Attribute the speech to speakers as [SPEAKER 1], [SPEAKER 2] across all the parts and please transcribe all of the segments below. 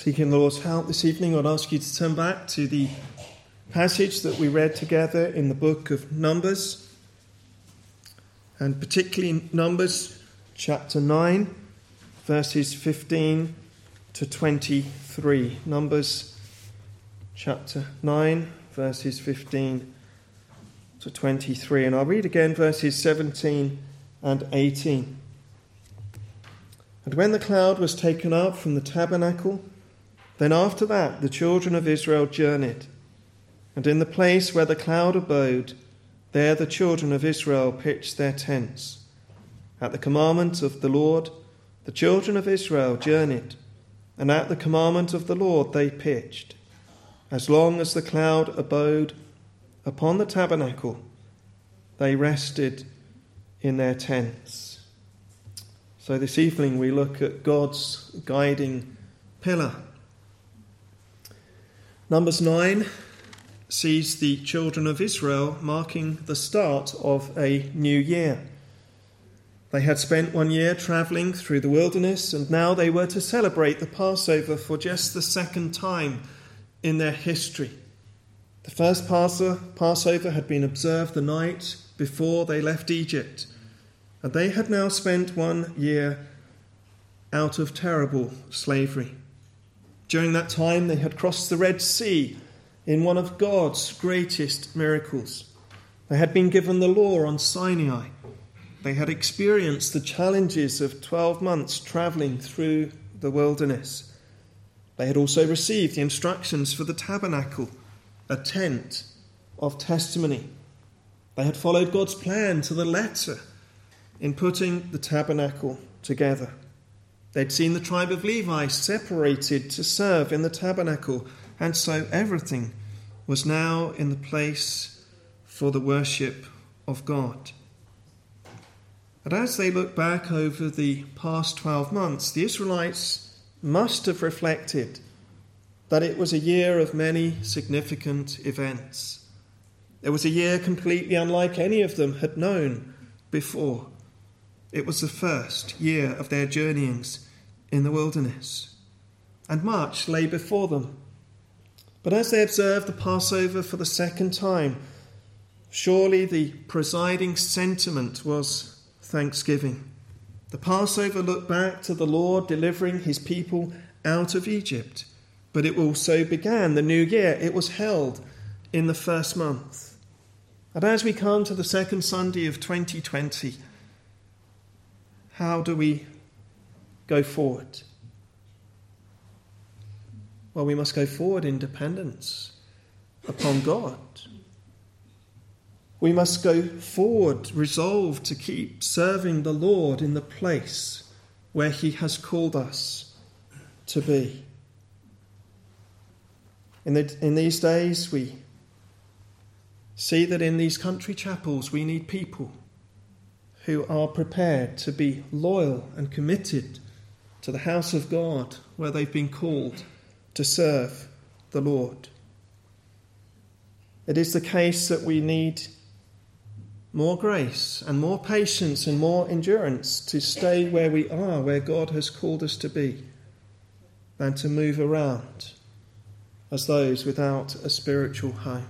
[SPEAKER 1] Seeking the Lord's help this evening, I'd ask you to turn back to the passage that we read together in the book of Numbers, and particularly Numbers chapter 9, verses 15 to 23. Numbers chapter 9, verses 15 to 23. And I'll read again verses 17 and 18. And when the cloud was taken up from the tabernacle, then after that the children of Israel journeyed. And in the place where the cloud abode, there the children of Israel pitched their tents. At the commandment of the Lord, the children of Israel journeyed, and at the commandment of the Lord they pitched. As long as the cloud abode upon the tabernacle, they rested in their tents. So this evening we look at God's guiding pillar. Numbers 9 sees the children of Israel marking the start of a new year. They had spent 1 year travelling through the wilderness, and now they were to celebrate the Passover for just the second time in their history. The first Passover had been observed the night before they left Egypt, and they had now spent 1 year out of terrible slavery. During that time, they had crossed the Red Sea in one of God's greatest miracles. They had been given the law on Sinai. They had experienced the challenges of 12 months travelling through the wilderness. They had also received the instructions for the tabernacle, a tent of testimony. They had followed God's plan to the letter in putting the tabernacle together. They'd seen the tribe of Levi separated to serve in the tabernacle, and so everything was now in the place for the worship of God. And as they look back over the past 12 months, the Israelites must have reflected that it was a year of many significant events. It was a year completely unlike any of them had known before. It was the first year of their journeyings in the wilderness, and much lay before them. But as they observed the Passover for the second time, surely the presiding sentiment was thanksgiving. The Passover looked back to the Lord delivering his people out of Egypt, but it also began the new year. It was held in the first month. And as we come to the second Sunday of 2020, how do we go forward? Well, we must go forward in dependence upon God. We must go forward resolved to keep serving the Lord in the place where he has called us to be. In these days, we see that in these country chapels we need people who are prepared to be loyal and committed to the house of God where they've been called to serve the Lord. It is the case that we need more grace and more patience and more endurance to stay where we are, where God has called us to be, than to move around as those without a spiritual home.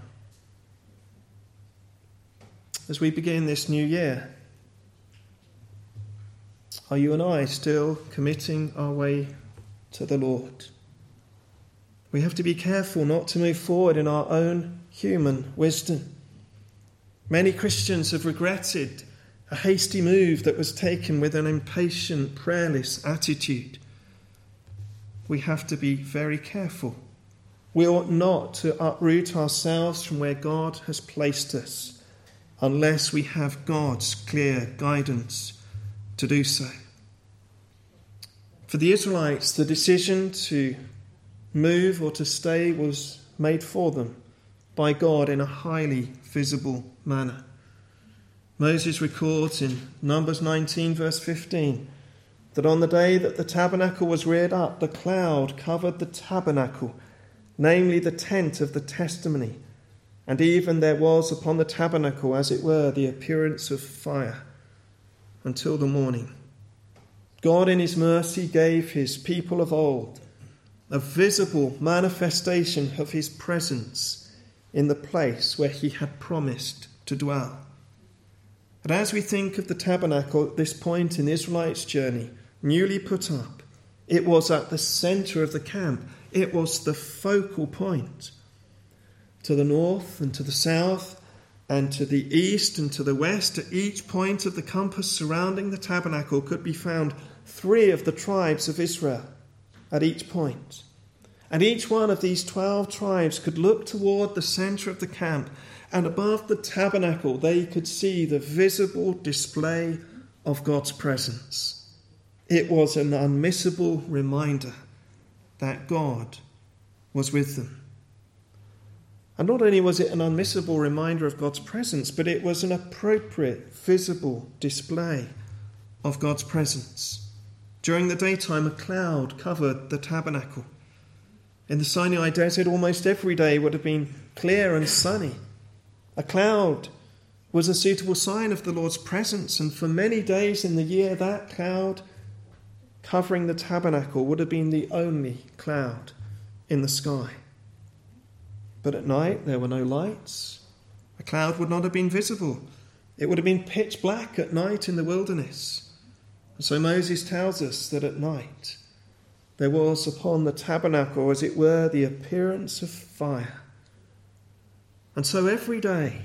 [SPEAKER 1] As we begin this new year, are you and I still committing our way to the Lord? We have to be careful not to move forward in our own human wisdom. Many Christians have regretted a hasty move that was taken with an impatient, prayerless attitude. We have to be very careful. We ought not to uproot ourselves from where God has placed us unless we have God's clear guidance to do so. For the Israelites, the decision to move or to stay was made for them by God in a highly visible manner. Moses records in Numbers 19 verse 15 that on the day that the tabernacle was reared up, the cloud covered the tabernacle, namely the tent of the testimony, and even there was upon the tabernacle, as it were, the appearance of fire until the morning. God in his mercy gave his people of old a visible manifestation of his presence in the place where he had promised to dwell. And as we think of the tabernacle at this point in the Israelites' journey, newly put up, it was at the centre of the camp. It was the focal point. To the north and to the south and to the east and to the west, at each point of the compass surrounding the tabernacle could be found 3 of the tribes of Israel at each point. And each one of these 12 tribes could look toward the centre of the camp, and above the tabernacle they could see the visible display of God's presence. It was an unmissable reminder that God was with them. And not only was it an unmissable reminder of God's presence, but it was an appropriate, visible display of God's presence. During the daytime, a cloud covered the tabernacle. In the Sinai desert, almost every day would have been clear and sunny. A cloud was a suitable sign of the Lord's presence, and for many days in the year, that cloud covering the tabernacle would have been the only cloud in the sky. But at night, there were no lights. A cloud would not have been visible. It would have been pitch black at night in the wilderness. And so Moses tells us that at night there was upon the tabernacle, as it were, the appearance of fire. And so every day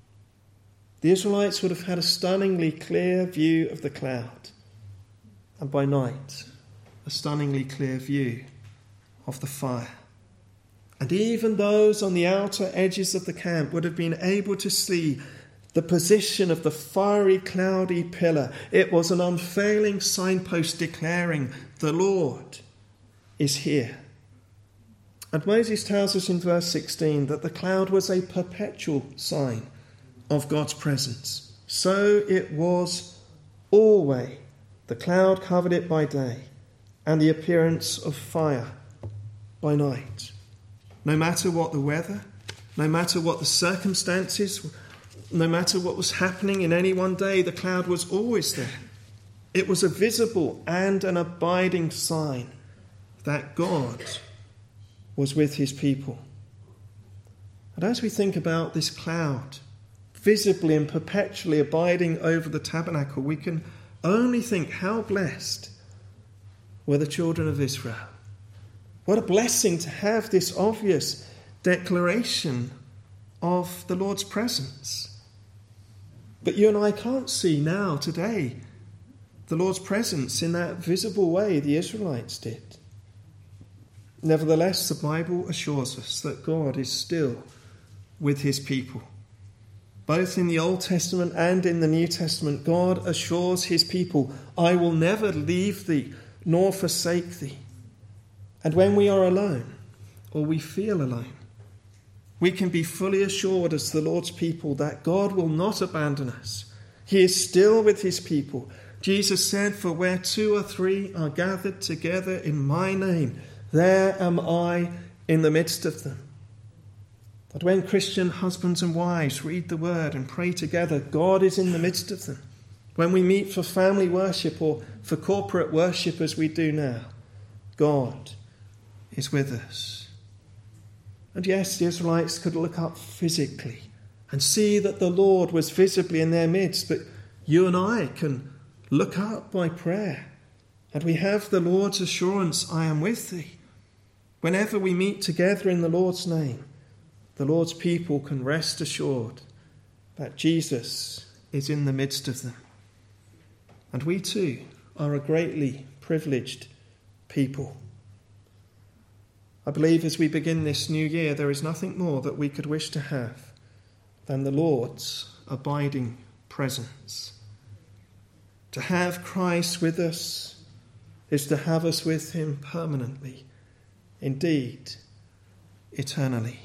[SPEAKER 1] the Israelites would have had a stunningly clear view of the cloud, and by night a stunningly clear view of the fire. And even those on the outer edges of the camp would have been able to see the position of the fiery, cloudy pillar. It was an unfailing signpost declaring, the Lord is here. And Moses tells us in verse 16 that the cloud was a perpetual sign of God's presence. So it was always. The cloud covered it by day, and the appearance of fire by night. No matter what the weather, no matter what the circumstances, no matter what was happening in any one day, the cloud was always there. It was a visible and an abiding sign that God was with his people. And as we think about this cloud visibly and perpetually abiding over the tabernacle, we can only think how blessed were the children of Israel. What a blessing to have this obvious declaration of the Lord's presence. But you and I can't see now, today, the Lord's presence in that visible way the Israelites did. Nevertheless, the Bible assures us that God is still with his people. Both in the Old Testament and in the New Testament, God assures his people, I will never leave thee nor forsake thee. And when we are alone, or we feel alone, we can be fully assured as the Lord's people that God will not abandon us. He is still with his people. Jesus said, for where 2 or 3 are gathered together in my name, there am I in the midst of them. That when Christian husbands and wives read the word and pray together, God is in the midst of them. When we meet for family worship or for corporate worship as we do now, God is with us. And yes, the Israelites could look up physically and see that the Lord was visibly in their midst, but you and I can look up by prayer, and we have the Lord's assurance, I am with thee. Whenever we meet together in the Lord's name, the Lord's people can rest assured that Jesus is in the midst of them. And we too are a greatly privileged people. I believe as we begin this new year, there is nothing more that we could wish to have than the Lord's abiding presence. To have Christ with us is to have us with him permanently, indeed, eternally.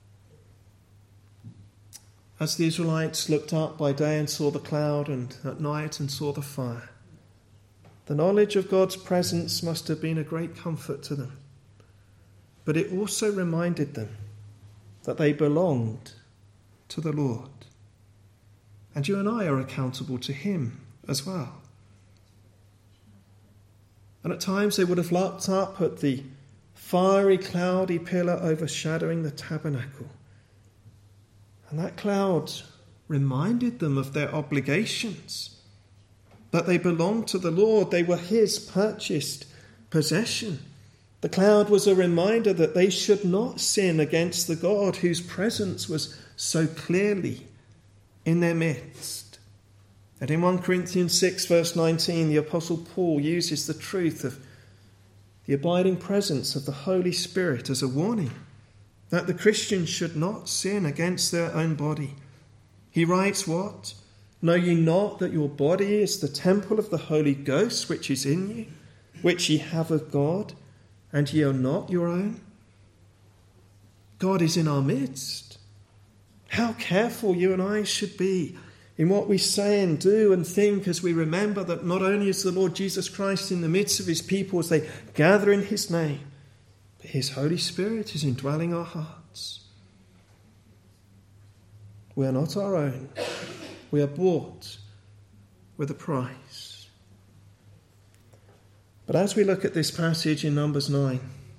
[SPEAKER 1] As the Israelites looked up by day and saw the cloud, and at night and saw the fire, the knowledge of God's presence must have been a great comfort to them. But it also reminded them that they belonged to the Lord. And you and I are accountable to him as well. And at times they would have looked up at the fiery, cloudy pillar overshadowing the tabernacle. And that cloud reminded them of their obligations, that they belonged to the Lord. They were his purchased possession. The cloud was a reminder that they should not sin against the God whose presence was so clearly in their midst. And in 1 Corinthians 6 verse 19, the Apostle Paul uses the truth of the abiding presence of the Holy Spirit as a warning that the Christians should not sin against their own body. He writes, what? Know ye not that your body is the temple of the Holy Ghost which is in you, which ye have of God, and ye are not your own? God is in our midst. How careful you and I should be in what we say and do and think as we remember that not only is the Lord Jesus Christ in the midst of his people as they gather in his name, but his Holy Spirit is indwelling our hearts. We are not our own. We are bought with a price. But as we look at this passage in Numbers 9,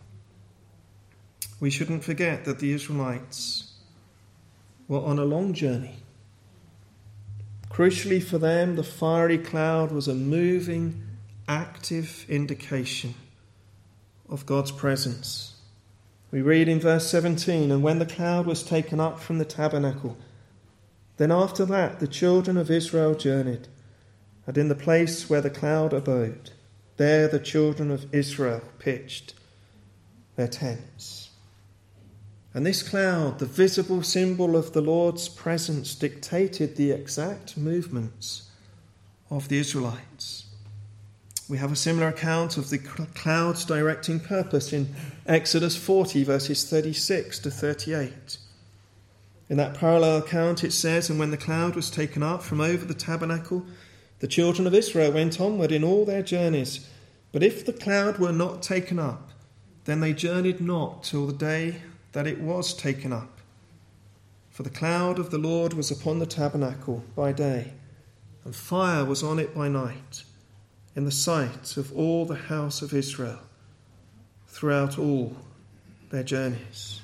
[SPEAKER 1] we shouldn't forget that the Israelites were on a long journey. Crucially for them, the fiery cloud was a moving, active indication of God's presence. We read in verse 17, and when the cloud was taken up from the tabernacle, then after that the children of Israel journeyed, and in the place where the cloud abode, there the children of Israel pitched their tents. And this cloud, the visible symbol of the Lord's presence, dictated the exact movements of the Israelites. We have a similar account of the clouds directing purpose in Exodus 40, verses 36 to 38. In that parallel account it says, and when the cloud was taken up from over the tabernacle, the children of Israel went onward in all their journeys. But if the cloud were not taken up, then they journeyed not till the day that it was taken up. For the cloud of the Lord was upon the tabernacle by day, and fire was on it by night, in the sight of all the house of Israel, throughout all their journeys.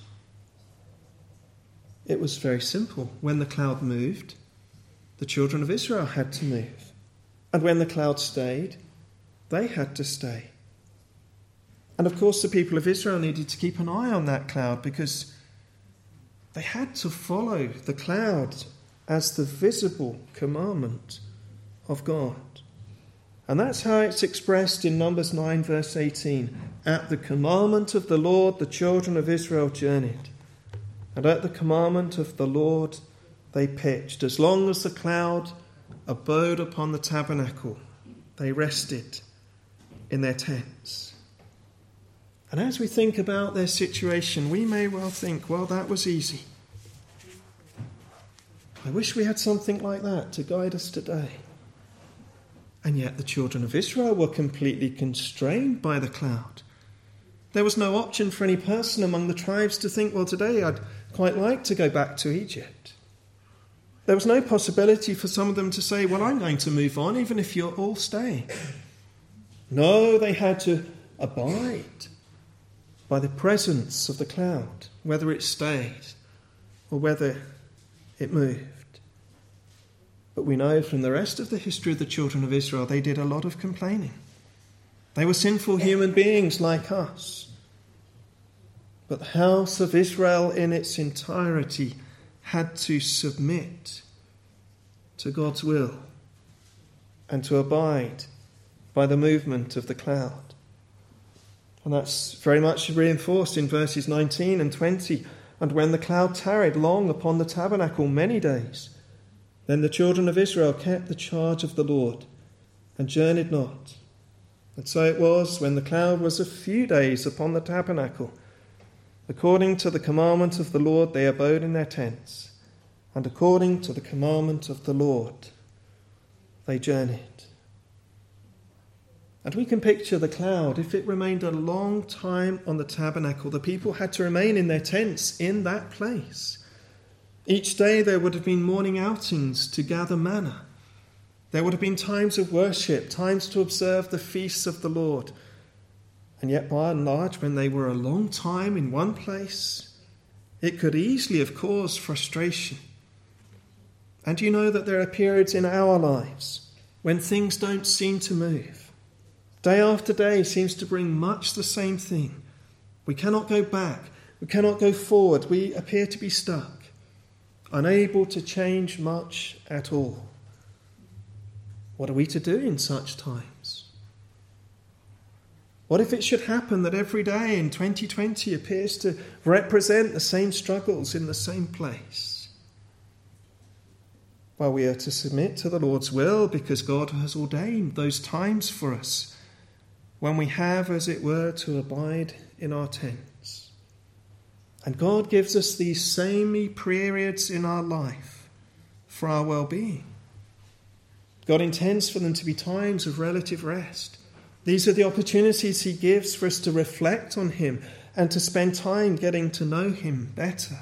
[SPEAKER 1] It was very simple. When the cloud moved, the children of Israel had to move. And when the cloud stayed, they had to stay. And of course the people of Israel needed to keep an eye on that cloud because they had to follow the cloud as the visible commandment of God. And that's how it's expressed in Numbers 9 verse 18. At the commandment of the Lord the children of Israel journeyed, and at the commandment of the Lord they pitched. As long as the cloud abode upon the tabernacle, they rested in their tents. And as we think about their situation, we may well think, well, that was easy. I wish we had something like that to guide us today. And yet the children of Israel were completely constrained by the cloud. There was no option for any person among the tribes to think, well, today I'd quite like to go back to Egypt. There was no possibility for some of them to say, well, I'm going to move on, even if you're all staying. No, they had to abide by the presence of the cloud, whether it stayed or whether it moved. But we know from the rest of the history of the children of Israel, they did a lot of complaining. They were sinful human beings like us. But the house of Israel in its entirety had to submit to God's will and to abide by the movement of the cloud. And that's very much reinforced in verses 19 and 20. And when the cloud tarried long upon the tabernacle many days, then the children of Israel kept the charge of the Lord and journeyed not. And so it was when the cloud was a few days upon the tabernacle. According to the commandment of the Lord they abode in their tents, and according to the commandment of the Lord they journeyed. And we can picture the cloud. If it remained a long time on the tabernacle, the people had to remain in their tents in that place. Each day there would have been morning outings to gather manna. There would have been times of worship, times to observe the feasts of the Lord. And yet, by and large, when they were a long time in one place, it could easily have caused frustration. And you know that there are periods in our lives when things don't seem to move. Day after day seems to bring much the same thing. We cannot go back. We cannot go forward. We appear to be stuck, unable to change much at all. What are we to do in such times? What if it should happen that every day in 2020 appears to represent the same struggles in the same place? Well, we are to submit to the Lord's will because God has ordained those times for us when we have, as it were, to abide in our tents. And God gives us these samey periods in our life for our well-being. God intends for them to be times of relative rest. These are the opportunities he gives for us to reflect on him and to spend time getting to know him better.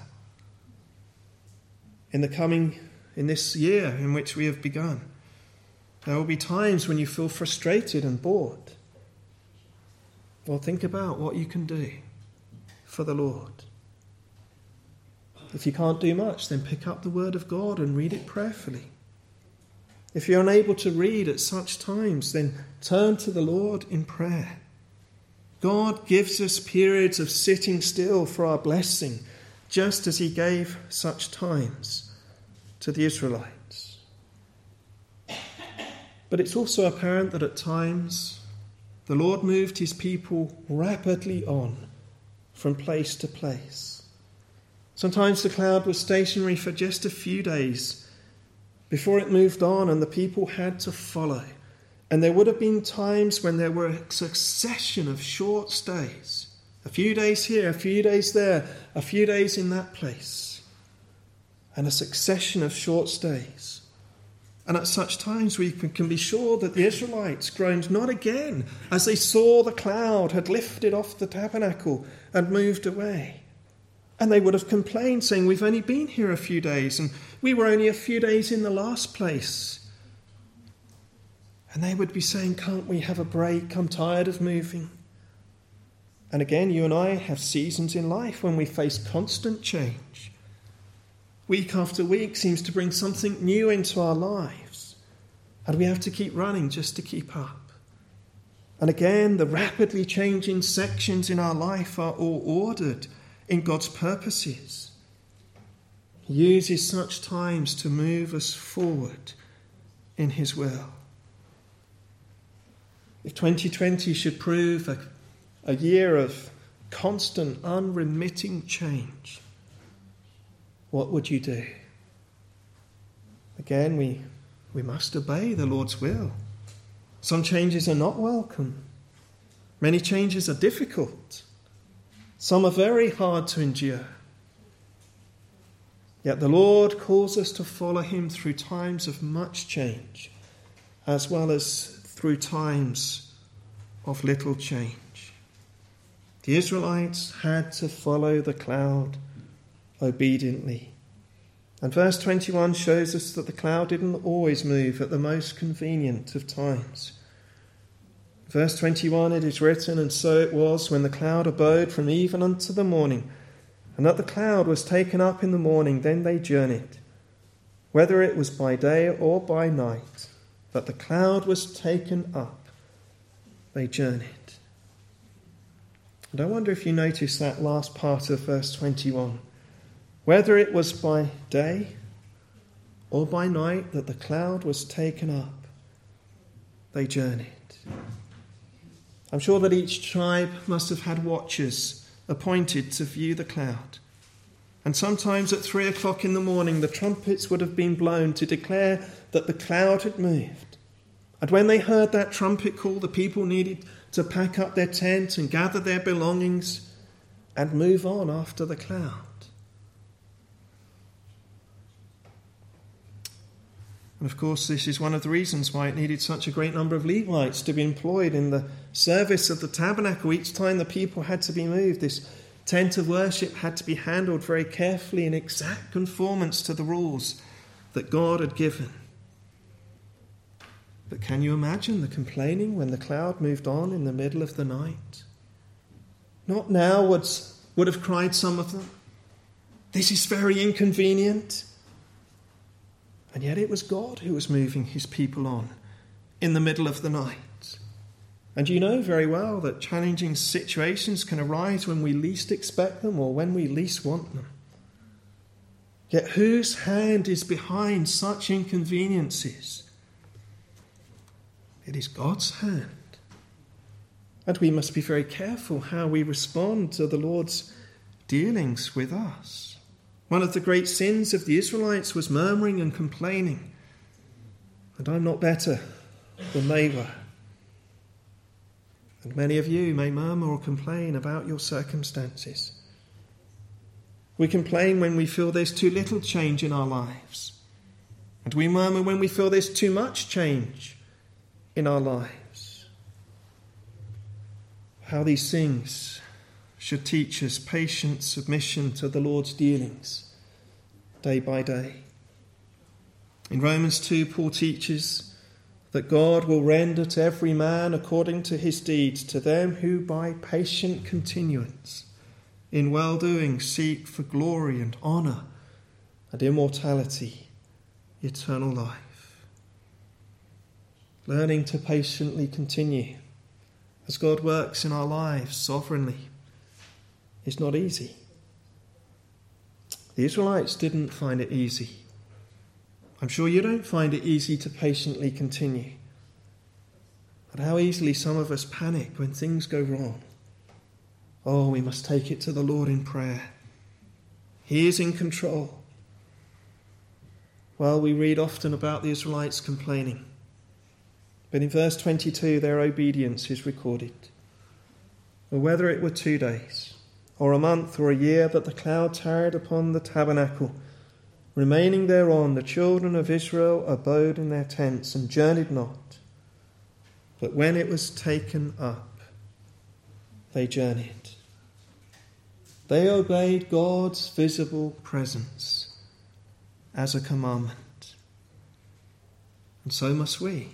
[SPEAKER 1] In this year in which we have begun, there will be times when you feel frustrated and bored. Well, think about what you can do for the Lord. If you can't do much, then pick up the Word of God and read it prayerfully. If you're unable to read at such times, then turn to the Lord in prayer. God gives us periods of sitting still for our blessing, just as he gave such times to the Israelites. But it's also apparent that at times the Lord moved his people rapidly on from place to place. Sometimes the cloud was stationary for just a few days before it moved on, and the people had to follow. And there would have been times when there were a succession of short stays. A few days here, a few days there, a few days in that place. And a succession of short stays. And at such times we can be sure that the Israelites groaned not again as they saw the cloud had lifted off the tabernacle and moved away. And they would have complained, saying, we've only been here a few days, and we were only a few days in the last place. And they would be saying, can't we have a break? I'm tired of moving. And again, you and I have seasons in life when we face constant change. Week after week seems to bring something new into our lives, and we have to keep running just to keep up. And again, the rapidly changing sections in our life are all ordered in God's purposes. He uses such times to move us forward in his will. If 2020 should prove a year of constant, unremitting change, what would you do? Again, we must obey the Lord's will. Some changes are not welcome. Many changes are difficult. Some are very hard to endure. Yet the Lord calls us to follow him through times of much change, as well as through times of little change. The Israelites had to follow the cloud obediently. And verse 21 shows us that the cloud didn't always move at the most convenient of times. Verse 21, it is written, and so it was when the cloud abode from even unto the morning, and that the cloud was taken up in the morning, then they journeyed. Whether it was by day or by night, that the cloud was taken up, they journeyed. And I wonder if you notice that last part of verse 21. Whether it was by day or by night that the cloud was taken up, they journeyed. I'm sure that each tribe must have had watchers appointed to view the cloud. And sometimes at 3 o'clock in the morning, the trumpets would have been blown to declare that the cloud had moved. And when they heard that trumpet call, the people needed to pack up their tent and gather their belongings and move on after the cloud. And of course, this is one of the reasons why it needed such a great number of Levites to be employed in the service of the tabernacle. Each time the people had to be moved, this tent of worship had to be handled very carefully in exact conformance to the rules that God had given. But can you imagine the complaining when the cloud moved on in the middle of the night? Not now would have cried some of them. This is very inconvenient. And yet it was God who was moving his people on in the middle of the night. And you know very well that challenging situations can arise when we least expect them or when we least want them. Yet whose hand is behind such inconveniences? It is God's hand. And we must be very careful how we respond to the Lord's dealings with us. One of the great sins of the Israelites was murmuring and complaining. And I'm not better than they were. And many of you may murmur or complain about your circumstances. We complain when we feel there's too little change in our lives. And we murmur when we feel there's too much change in our lives. How these things should teach us patient submission to the Lord's dealings day by day. In Romans 2, Paul teaches that God will render to every man according to his deeds, to them who by patient continuance in well-doing seek for glory and honour and immortality, eternal life. Learning to patiently continue as God works in our lives sovereignly is not easy. The Israelites didn't find it easy. I'm sure you don't find it easy to patiently continue. But how easily some of us panic when things go wrong. Oh, we must take it to the Lord in prayer. He is in control. Well, we read often about the Israelites complaining. But in verse 22, their obedience is recorded. Or whether it were 2 days, or a month, or a year, that the cloud tarried upon the tabernacle, remaining thereon, the children of Israel abode in their tents and journeyed not. But when it was taken up, they journeyed. They obeyed God's visible presence as a commandment. And so must we.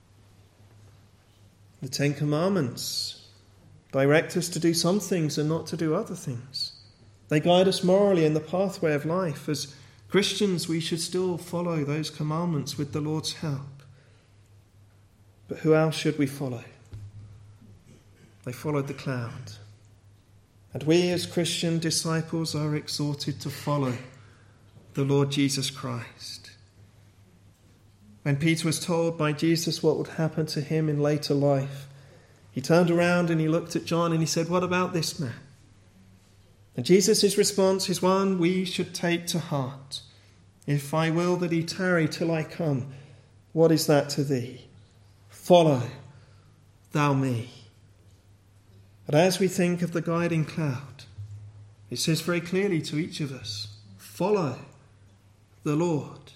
[SPEAKER 1] The 10 Commandments direct us to do some things and not to do other things. They guide us morally in the pathway of life. As Christians, we should still follow those commandments with the Lord's help. But who else should we follow? They followed the cloud. And we as Christian disciples are exhorted to follow the Lord Jesus Christ. When Peter was told by Jesus what would happen to him in later life, he turned around and he looked at John and he said, "What about this man?" And Jesus' response is one we should take to heart. "If I will that he tarry till I come, what is that to thee? Follow thou me." But as we think of the guiding cloud, it says very clearly to each of us, follow the Lord.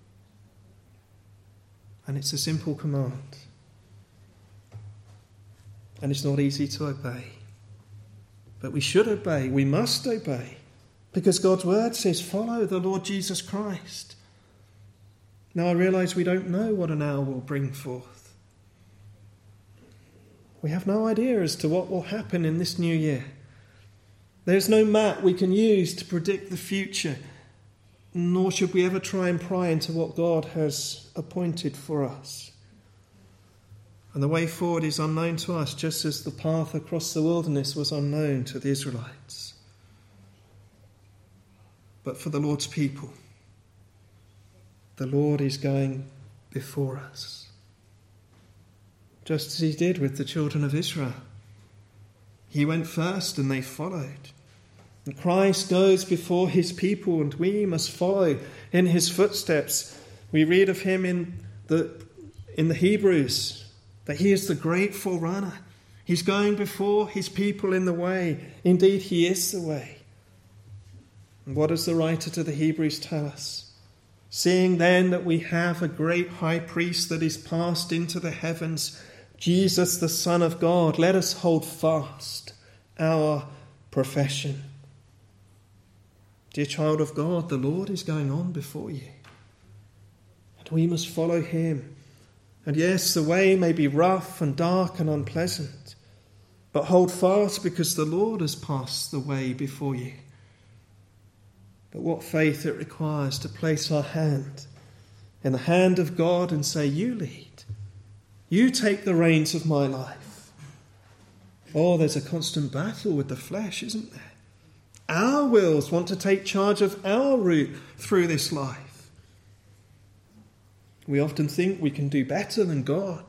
[SPEAKER 1] And it's a simple command. And it's not easy to obey. But we should obey, we must obey, because God's word says follow the Lord Jesus Christ. Now I realise we don't know what an hour will bring forth. We have no idea as to what will happen in this new year. There's no map we can use to predict the future, nor should we ever try and pry into what God has appointed for us. And the way forward is unknown to us, just as the path across the wilderness was unknown to the Israelites. But for the Lord's people, the Lord is going before us, just as he did with the children of Israel. He went first and they followed. And Christ goes before his people and we must follow in his footsteps. We read of him in the Hebrews that he is the great forerunner. He's going before his people in the way. Indeed, he is the way. And what does the writer to the Hebrews tell us? Seeing then that we have a great high priest that is passed into the heavens, Jesus, the Son of God, let us hold fast our profession. Dear child of God, the Lord is going on before you. And we must follow him. And yes, the way may be rough and dark and unpleasant. but hold fast because the Lord has passed the way before you. But what faith it requires to place our hand in the hand of God and say, you lead. You take the reins of my life. Oh, there's a constant battle with the flesh, isn't there? Our wills want to take charge of our route through this life. We often think we can do better than God.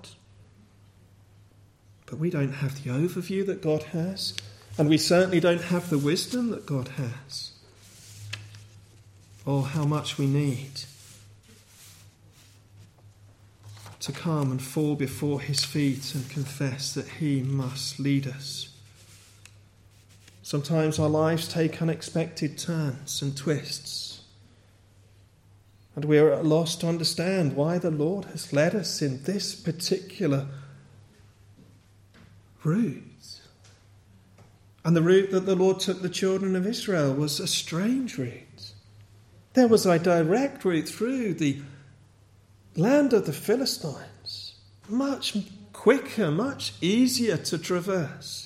[SPEAKER 1] But we don't have the overview that God has, and we certainly don't have the wisdom that God has. Oh, how much we need to come and fall before his feet and confess that he must lead us. Sometimes our lives take unexpected turns and twists, and we are at a loss to understand why the Lord has led us in this particular route. And the route that the Lord took the children of Israel was a strange route. There was a direct route through the land of the Philistines, much quicker, much easier to traverse.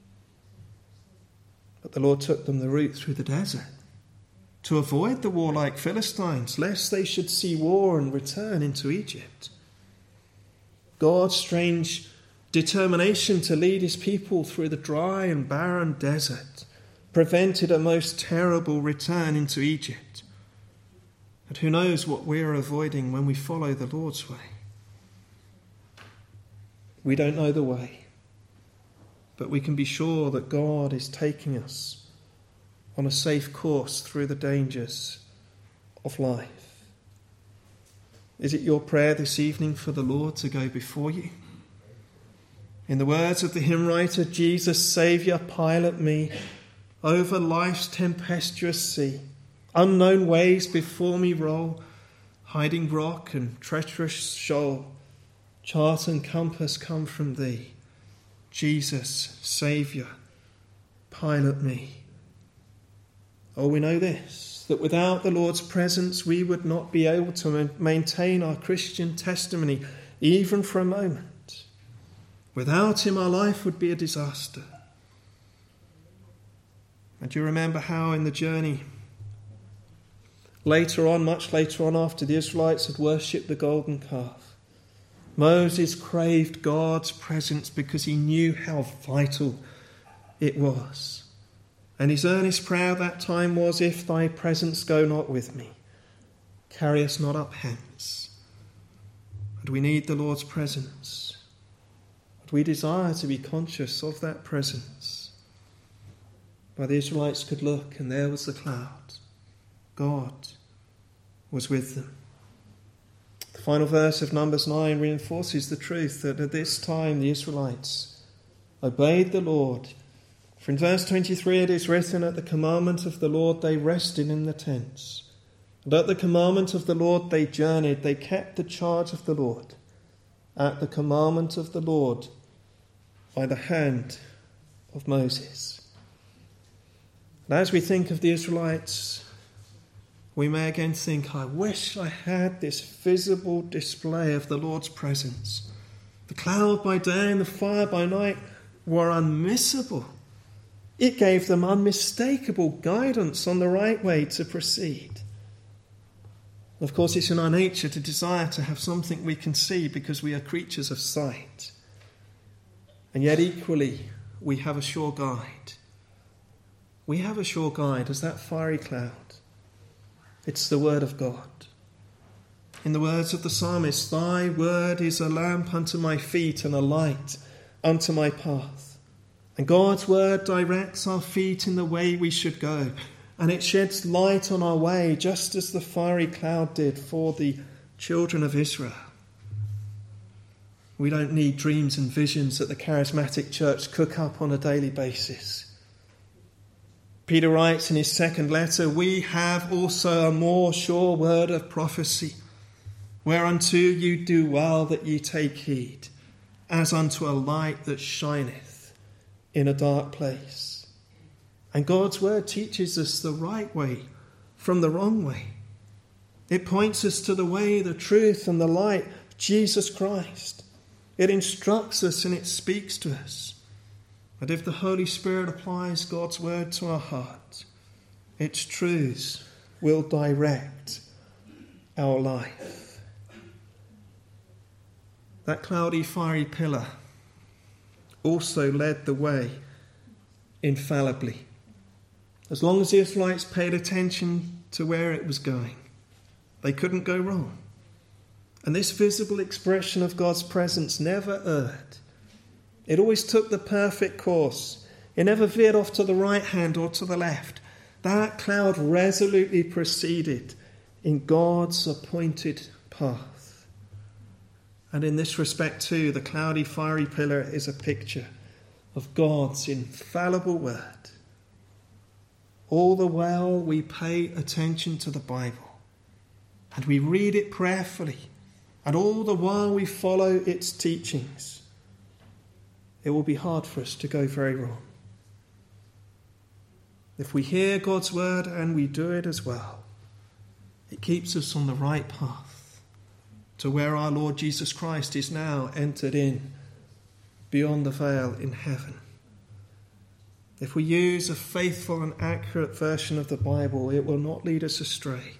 [SPEAKER 1] But the Lord took them the route through the desert to avoid the warlike Philistines, lest they should see war and return into Egypt. God's strange determination to lead his people through the dry and barren desert prevented a most terrible return into Egypt. And who knows what we are avoiding when we follow the Lord's way. We don't know the way, but we can be sure that God is taking us on a safe course through the dangers of life. Is it your prayer this evening for the Lord to go before you? In the words of the hymn writer, Jesus, Saviour, pilot me over life's tempestuous sea. Unknown ways before me roll, hiding rock and treacherous shoal. Chart and compass come from thee. Jesus, Saviour, pilot me. Oh, we know this, that without the Lord's presence we would not be able to maintain our Christian testimony even for a moment. Without him, our life would be a disaster. And you remember how in the journey, later on, much later on, after the Israelites had worshipped the golden calf, Moses craved God's presence because he knew how vital it was. And his earnest prayer that time was, if thy presence go not with me, carry us not up hence. And we need the Lord's presence. We desire to be conscious of that presence. But the Israelites could look, and there was the cloud. God was with them. The final verse of Numbers 9 reinforces the truth that at this time the Israelites obeyed the Lord. For in verse 23 it is written, at the commandment of the Lord they rested in the tents. And at the commandment of the Lord they journeyed. They kept the charge of the Lord. At the commandment of the Lord, by the hand of Moses. And as we think of the Israelites, we may again think, I wish I had this visible display of the Lord's presence. The cloud by day and the fire by night were unmissable. It gave them unmistakable guidance on the right way to proceed. Of course, it's in our nature to desire to have something we can see because we are creatures of sight. And yet equally, we have a sure guide. We have a sure guide as that fiery cloud. It's the word of God. In the words of the psalmist, thy word is a lamp unto my feet and a light unto my path. And God's word directs our feet in the way we should go. And it sheds light on our way, just as the fiery cloud did for the children of Israel. We don't need dreams and visions that the charismatic church cook up on a daily basis. Peter writes in his second letter, we have also a more sure word of prophecy, whereunto you do well that ye take heed, as unto a light that shineth in a dark place. And God's word teaches us the right way from the wrong way. It points us to the way, the truth, and the light, Jesus Christ. It instructs us and it speaks to us. And if the Holy Spirit applies God's word to our heart, its truths will direct our life. That cloudy, fiery pillar also led the way infallibly. As long as the Israelites paid attention to where it was going, they couldn't go wrong. And this visible expression of God's presence never erred. It always took the perfect course. It never veered off to the right hand or to the left. That cloud resolutely proceeded in God's appointed path. And in this respect too, the cloudy, fiery pillar is a picture of God's infallible word. All the while we pay attention to the Bible and we read it prayerfully, and all the while we follow its teachings, it will be hard for us to go very wrong. If we hear God's word and we do it as well, it keeps us on the right path to where our Lord Jesus Christ is now entered in beyond the veil in heaven. If we use a faithful and accurate version of the Bible, it will not lead us astray.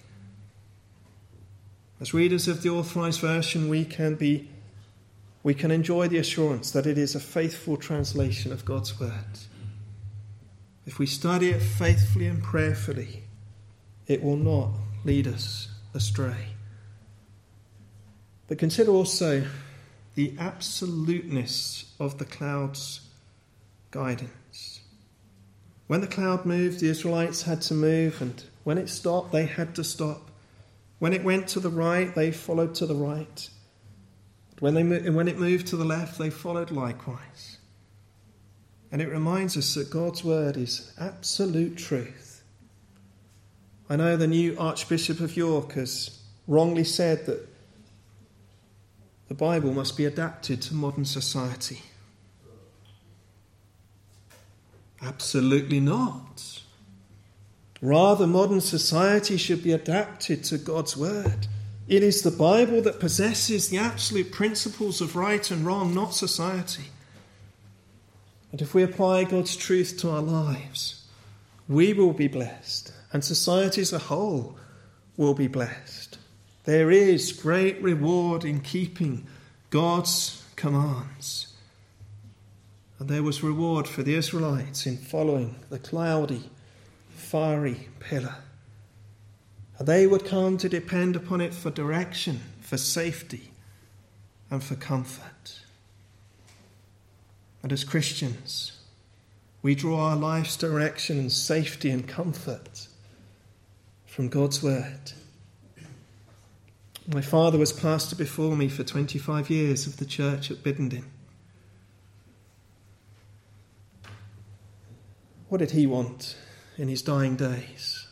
[SPEAKER 1] As readers of the Authorized Version, we can enjoy the assurance that it is a faithful translation of God's word. If we study it faithfully and prayerfully, it will not lead us astray. But consider also the absoluteness of the cloud's guidance. When the cloud moved, the Israelites had to move, and when it stopped, they had to stop. When it went to the right, they followed to the right. When it moved to the left, they followed likewise. And it reminds us that God's word is absolute truth. I know the new Archbishop of York has wrongly said that the Bible must be adapted to modern society. Absolutely not. Rather, modern society should be adapted to God's word. It is the Bible that possesses the absolute principles of right and wrong, not society. And if we apply God's truth to our lives, we will be blessed, and society as a whole will be blessed. There is great reward in keeping God's commands. And there was reward for the Israelites in following the cloudy, fiery pillar. And they would come to depend upon it for direction, for safety, and for comfort. And as Christians, we draw our life's direction and safety and comfort from God's word. My father was pastor before me for 25 years of the church at Biddenden. What did he want in his dying days?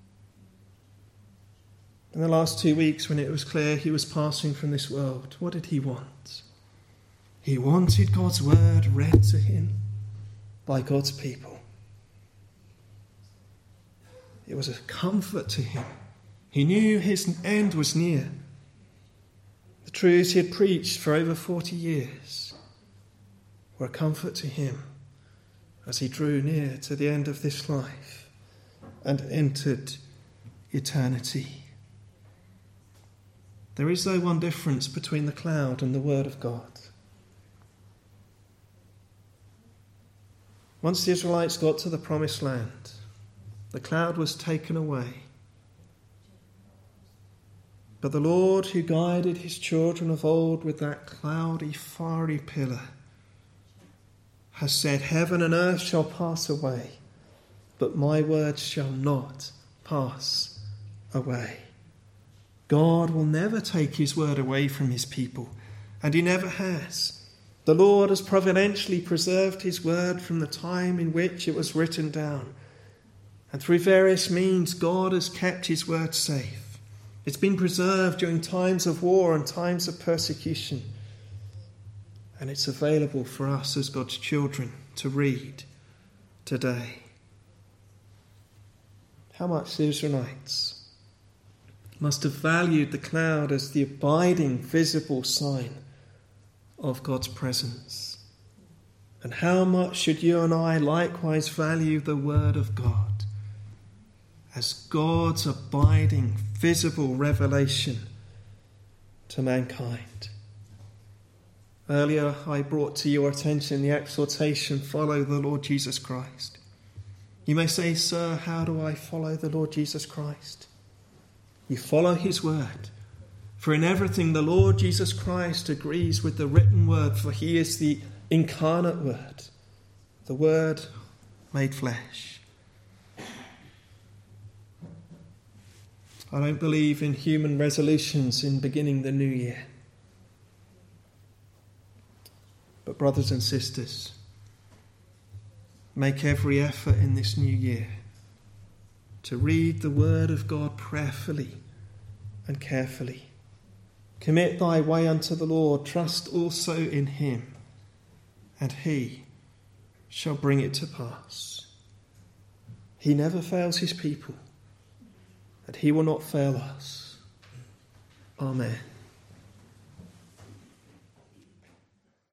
[SPEAKER 1] In the last 2 weeks, when it was clear he was passing from this world, what did he want? He wanted God's word read to him by God's people. It was a comfort to him. He knew his end was near. The truths he had preached for over 40 years were a comfort to him as he drew near to the end of this life and entered eternity. There is, though, one difference between the cloud and the word of God. Once the Israelites got to the promised land, the cloud was taken away. But the Lord, who guided his children of old with that cloudy, fiery pillar, has said, "Heaven and earth shall pass away, but my words shall not pass away." God will never take his word away from his people, and he never has. The Lord has providentially preserved his word from the time in which it was written down. And through various means, God has kept his word safe. It's been preserved during times of war and times of persecution. And it's available for us as God's children to read today. How much the Israelites must have valued the cloud as the abiding, visible sign of God's presence. And how much should you and I likewise value the Word of God as God's abiding, visible revelation to mankind? Earlier, I brought to your attention the exhortation, follow the Lord Jesus Christ. You may say, sir, how do I follow the Lord Jesus Christ? You follow his word. For in everything the Lord Jesus Christ agrees with the written word, for he is the incarnate word, the word made flesh. I don't believe in human resolutions in beginning the new year. But brothers and sisters, make every effort in this new year to read the word of God prayerfully and carefully. Commit thy way unto the Lord, trust also in him, and he shall bring it to pass. He never fails his people, and he will not fail us. Amen.